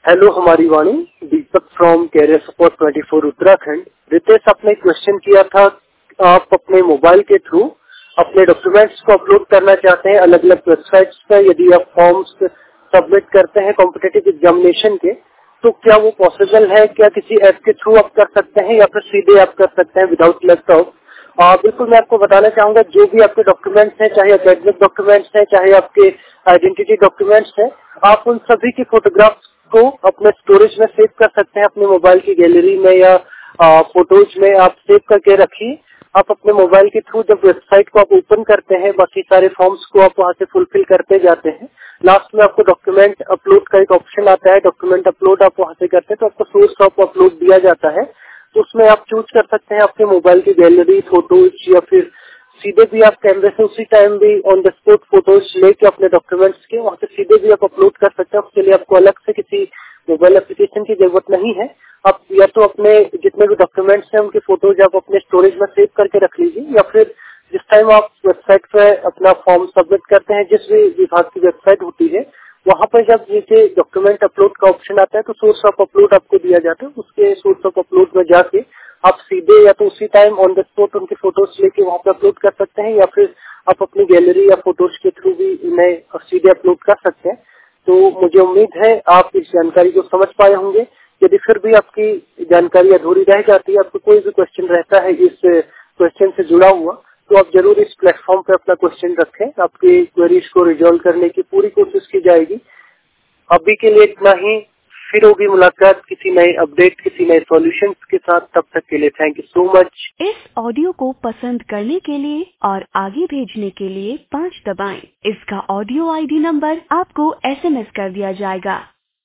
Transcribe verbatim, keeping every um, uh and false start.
Hello हमारी वाणी, Deepak from career support twenty four Uttarakhand. Ritesh, आपने क्वेश्चन किया था, आप अपने मोबाइल के थ्रू अपने डॉक्यूमेंट्स को अपलोड करना चाहते हैं अलग अलग वेबसाइट्स पर। यदि आप फॉर्म्स सबमिट करते हैं कॉम्पिटिटिव एग्जामिनेशन के, तो क्या वो पॉसिबल है? क्या किसी ऐप के थ्रू आप कर सकते हैं या फिर सीधे आप कर सकते हैं विदाउट लैपटॉप? आ, बिल्कुल, मैं आपको बताना चाहूंगा, जो भी आपके डॉक्यूमेंट्स हैं, चाहे एकेडमिक डॉक्यूमेंट्स हैं, चाहे आपके आइडेंटिटी डॉक्यूमेंट्स हैं, आप उन सभी की फोटोग्राफ्स को अपने स्टोरेज में सेव कर सकते हैं, अपने मोबाइल की गैलरी में या आ, फोटोज में आप सेव करके रखिए। आप अपने मोबाइल के थ्रू जब वेबसाइट को आप ओपन करते हैं, बाकी सारे फॉर्म्स को आप वहां से फुलफिल करते जाते हैं, लास्ट में आपको डॉक्यूमेंट अपलोड का एक ऑप्शन आता है, डॉक्यूमेंट अपलोड आप वहां से करते हैं तो आपको सोर्स ऑफ अपलोड दिया जाता है। तो उसमें आप चूज कर सकते हैं आपके मोबाइल की गैलरी, फोटोज, या फिर सीधे भी आप कैमरे से उसी टाइम भी ऑन द स्पॉट फोटोज लेके अपने डॉक्यूमेंट्स के वहां से सीधे भी आप अपलोड कर सकते हैं। उसके लिए आपको अलग से किसी मोबाइल एप्लीकेशन की जरूरत नहीं है। आप या तो अपने जितने भी डॉक्यूमेंट्स हैं उनके फोटोज आप अपने स्टोरेज में सेव करके रख लीजिए, या फिर जिस टाइम आप वेबसाइट पे अपना फॉर्म सबमिट करते हैं, जिस भी विभाग की वेबसाइट होती है, वहां पर जब नीचे डॉक्यूमेंट अपलोड का ऑप्शन आता है तो सोर्स ऑफ अपलोड आपको दिया जाता है। उसके सोर्स ऑफ अपलोड में जाके आप सीधे या तो उसी टाइम ऑन द स्पॉट उनके फोटोज लेके वहां पे अपलोड कर सकते हैं, या फिर आप अपनी गैलरी या फोटोज के थ्रू भी इन्हें सीधे अपलोड कर सकते हैं। तो मुझे उम्मीद है आप इस जानकारी को समझ पाए होंगे। यदि फिर भी आपकी जानकारी अधूरी रह जाती है, आपको कोई भी क्वेश्चन रहता है इस क्वेश्चन से जुड़ा हुआ, तो आप जरूर इस प्लेटफॉर्म पे अपना क्वेश्चन रखें। आपकी क्वेरीज को रिजॉल्व करने की पूरी कोशिश की जाएगी। अभी के लिए इतना ही। फिर होगी मुलाकात किसी नए अपडेट, किसी नए सॉल्यूशन के साथ। तब तक के लिए थैंक यू सो मच। इस ऑडियो को पसंद करने के लिए और आगे भेजने के लिए पाँच दबाएं। इसका ऑडियो आईडी नंबर आपको एसएमएस कर दिया जाएगा।